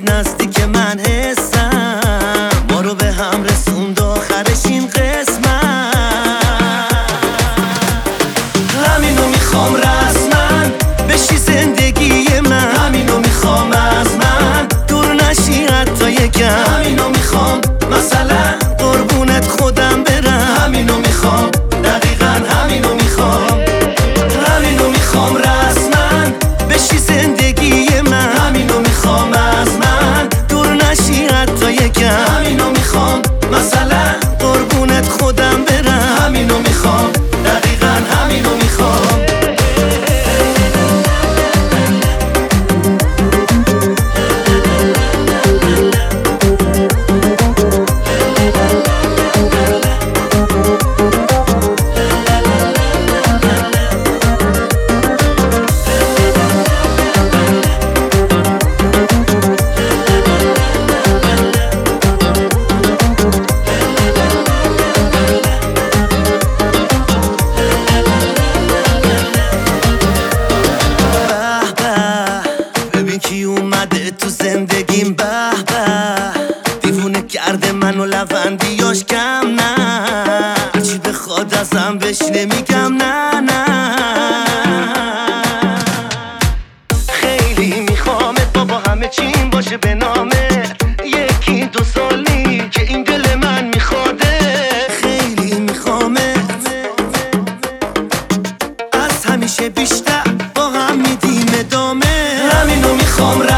اومد نزدیک من حسم ما رو به هم رسوند آخرش این قسمت. همینو میخوام رسما بشی زندگی من، همینو میخوام از من دور نشی حتی یکم، همینو میخوام مثلا قربونت خودم برم، همینو میخوام دقیقا همینو میخوام، همینو میخوام رسما بشی زندگی من، همینو میخوام از من دور نشی حتی یکم، همینو میخوام مثلا قربونت خودم برم، همینو میخوام دقیقا همینو میخوام. کی اومده تو زندگیم به به، دیوونه کرده منو لبندیاش کم نه، هرچی بخواد ازم بهش نمیگم نه نه. خیلی میخوامت بابا همه چیم باشه به نامت، یکی دو سالی که این دل من میخواده، خیلی میخوامت از همیشه بیشتر با هم میدیم ادامه، همینو میخوام